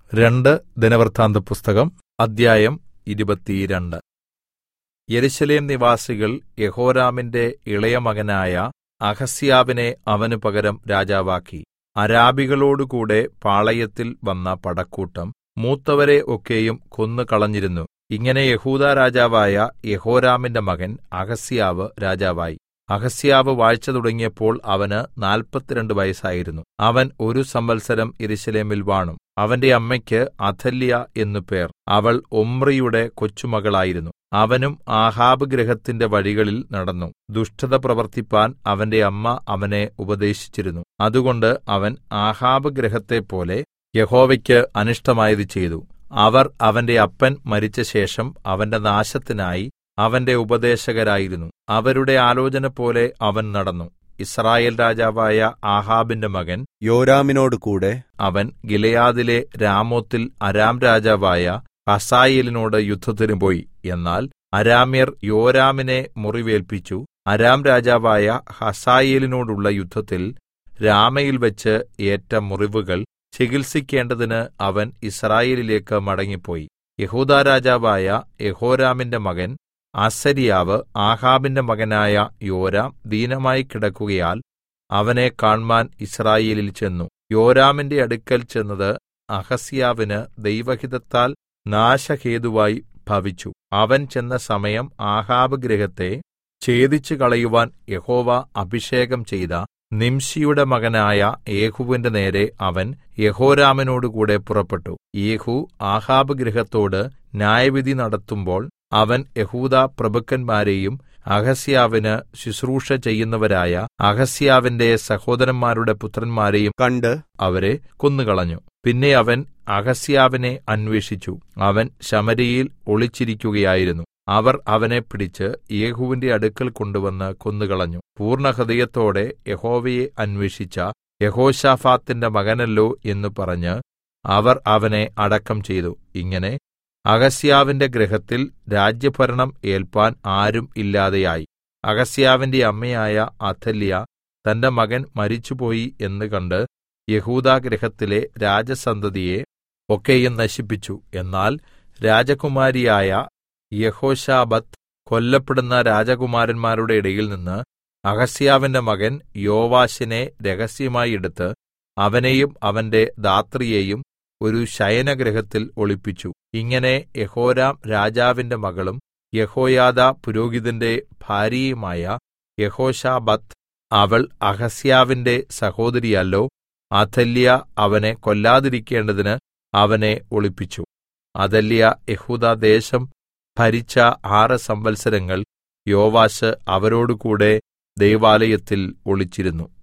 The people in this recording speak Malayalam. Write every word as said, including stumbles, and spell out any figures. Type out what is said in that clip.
രണ്ട് ദിനവൃത്താന്തപുസ്തകം അദ്ധ്യായം ഇരുപത്തിരണ്ട്. യെരൂശലേം നിവാസികൾ യെഹോരാമിന്റെ ഇളയമകനായ അഹസ്യാവിനെ അവന് പകരം രാജാവാക്കി. അരാബികളോടുകൂടെ പാളയത്തിൽ വന്ന പടക്കൂട്ടം മൂത്തവരെ ഒക്കെയും കൊന്നുകളഞ്ഞിരുന്നു. ഇങ്ങനെ യെഹൂദാ രാജാവായ യെഹോരാമിന്റെ മകൻ അഹസ്യാവ് രാജാവായി. അഹസ്യാവ് വാഴ്ച തുടങ്ങിയപ്പോൾ അവന് നാല്പത്തിരണ്ട് വയസ്സായിരുന്നു. അവൻ ഒരു സംവത്സരം യെരൂശലേമിൽ വാണു. അവന്റെ അമ്മയ്ക്ക് അഥല്യാ എന്നു പേർ. അവൾ ഒമ്രിയുടെ കൊച്ചുമകളായിരുന്നു. അവനും ആഹാബ് ഗൃഹത്തിന്റെ വഴികളിൽ നടന്നു. ദുഷ്ടത പ്രവർത്തിപ്പാൻ അവന്റെ അമ്മ അവനെ ഉപദേശിച്ചിരുന്നു. അതുകൊണ്ട് അവൻ ആഹാബ് ഗൃഹത്തെപ്പോലെ യഹോവയ്ക്ക് അനിഷ്ടമായത് ചെയ്തു. അവർ അവന്റെ അപ്പൻ മരിച്ചശേഷം അവന്റെ നാശത്തിനായി അവന്റെ ഉപദേശകരായിരുന്നു. അവരുടെ ആലോചനപോലെ അവൻ നടന്നു. യിസ്രായേൽ രാജാവായ ആഹാബിന്റെ മകൻ യോരാമിനോടുകൂടെ അവൻ ഗിലെയാദിലെ രാമോത്തിൽ അരാം രാജാവായ ഹസായേലിനോട് യുദ്ധത്തിന് പോയി. എന്നാൽ അരാമ്യർ യോരാമിനെ മുറിവേൽപ്പിച്ചു. അരാം രാജാവായ ഹസായേലിനോടുള്ള യുദ്ധത്തിൽ രാമയിൽ വെച്ച് ഏറ്റ മുറിവുകൾ ചികിത്സിക്കേണ്ടതിന് അവൻ യിസ്രായേലിലേക്ക് മടങ്ങിപ്പോയി. യെഹൂദാ രാജാവായ യെഹോരാമിന്റെ മകൻ അസര്യാവ് ആഹാബിന്റെ മകനായ യോരാം ദീനമായി കിടക്കുകയാൽ അവനെ കാണ്മാൻ യിസ്രായേലിൽ ചെന്നു. യോരാമിന്റെ അടുക്കൽ ചെന്നത് അഹസ്യാവിന് ദൈവഹിതത്താൽ നാശഹേതുവായി ഭവിച്ചു. അവൻ ചെന്ന സമയം ആഹാബ് ഗൃഹത്തെ ഛേദിച്ചു കളയുവാൻ യഹോവ അഭിഷേകം ചെയ്ത നിംശിയുടെ മകനായ യേഹൂവിന്റെ നേരെ അവൻ യെഹോരാമിനോടുകൂടെ പുറപ്പെട്ടു. യേഹൂ ആഹാബ് ഗൃഹത്തോട് ന്യായവിധി നടത്തുമ്പോൾ അവൻ യെഹൂദാ പ്രഭുക്കന്മാരെയും അഹസ്യാവിന് ശുശ്രൂഷ ചെയ്യുന്നവരായ അഹസ്യാവിന്റെ സഹോദരന്മാരുടെ പുത്രന്മാരെയും കണ്ട് അവരെ കൊന്നുകളഞ്ഞു. പിന്നെ അവൻ അഹസ്യാവിനെ അന്വേഷിച്ചു. അവൻ ശമര്യയിൽ ഒളിച്ചിരിക്കുകയായിരുന്നു. അവർ അവനെ പിടിച്ച് യേഹൂവിന്റെ അടുക്കൽ കൊണ്ടുവന്ന് കൊന്നുകളഞ്ഞു. പൂർണ്ണഹൃദയത്തോടെ യഹോവയെ അന്വേഷിച്ച യെഹോശാഫാത്തിന്റെ മകനല്ലോ എന്ന് പറഞ്ഞ് അവർ അവനെ അടക്കം ചെയ്തു. ഇങ്ങനെ അഹസ്യാവിന്റെ ഗൃഹത്തിൽ രാജ്യഭരണം ഏൽപ്പാൻ ആരും ഇല്ലാതെയായി. അഹസ്യാവിന്റെ അമ്മയായ അഥല്യാ തന്റെ മകൻ മരിച്ചുപോയി എന്ന് കണ്ട് യെഹൂദാ ഗൃഹത്തിലെ രാജസന്തതിയെ ഒക്കെയും നശിപ്പിച്ചു. എന്നാൽ രാജകുമാരിയായ യെഹോശാബത്ത് കൊല്ലപ്പെടുന്ന രാജകുമാരന്മാരുടെ ഇടയിൽ നിന്ന് അഹസ്യാവിന്റെ മകൻ യോവാശിനെ രഹസ്യമായി എടുത്ത് അവനെയും അവന്റെ ധാത്രിയെയും ഒരു ശയനഗൃഹത്തിൽ ഒളിപ്പിച്ചു. ഇങ്ങനെ യെഹോരാം രാജാവിന്റെ മകളും യെഹോയാദാ പുരോഹിതന്റെ ഭാര്യയുമായ യെഹോശാബത്ത്, അവൾ അഹസ്യാവിന്റെ സഹോദരിയല്ലോ, അഥല്യാ അവനെ കൊല്ലാതിരിക്കേണ്ടതിന് അവനെ ഒളിപ്പിച്ചു. അഥല്യാ യെഹൂദാ ദേശം ഭരിച്ച ആറ് സംവത്സരങ്ങൾ യോവാശ് അവരോടുകൂടെ ദൈവാലയത്തിൽ ഒളിച്ചിരുന്നു.